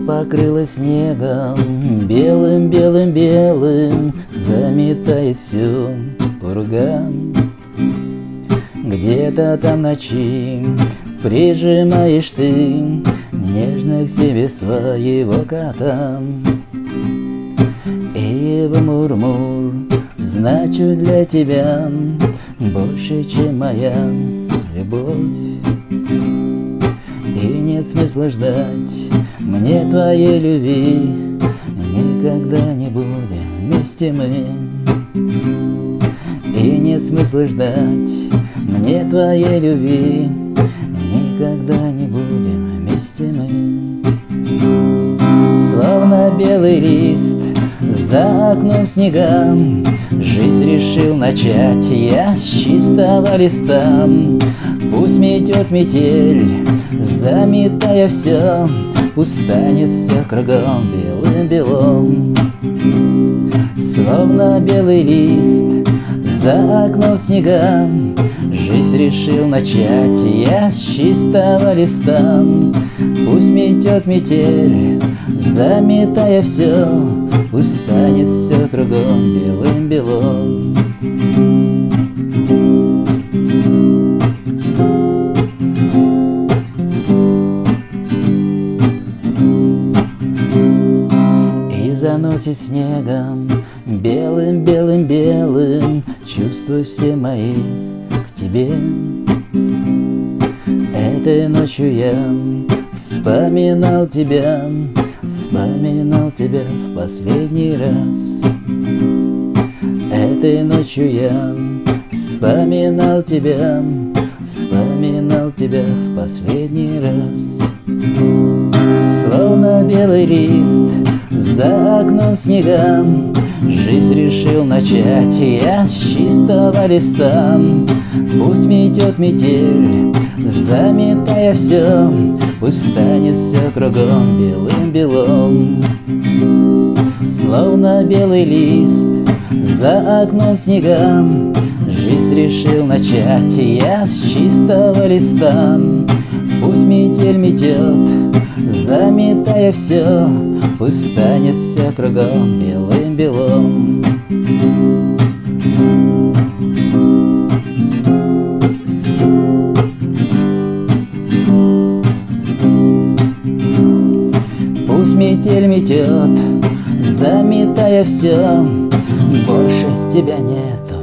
покрылось снегом, белым, белым, белым, заметает всю ураган. Где-то там в ночи прижимаешь ты нежно к себе своего кота. И его мур-мур значит для тебя больше, чем моя любовь. И нет смысла ждать мне твоей любви, никогда не будем вместе мы. И нет смысла ждать мне твоей любви, никогда не будем вместе мы. Словно белый лист за окном снега, жизнь решил начать я с чистого листа. Пусть метет метель, заметая все, пусть станет все кругом белым-белом. Словно белый лист за окном снега, жизнь решил начать я с чистого листа. Пусть метет метель, заметая все, пусть станет все кругом белым-белом. И заносит снегом белым, белым, белым, чувства все мои к тебе. Этой ночью я вспоминал тебя в последний раз. Этой ночью я вспоминал тебя в последний раз. Словно белый лист за окном снега, жизнь решил начать я с чистого листа. Пусть метет метель, заметая все, пусть станет все кругом белым-белом. Словно белый лист за окном снега, жизнь решил начать я с чистого листа. Пусть метель метет, заметая все, пусть станет все кругом белым-белом. Пусть метель метет, заметая все, больше тебя нету.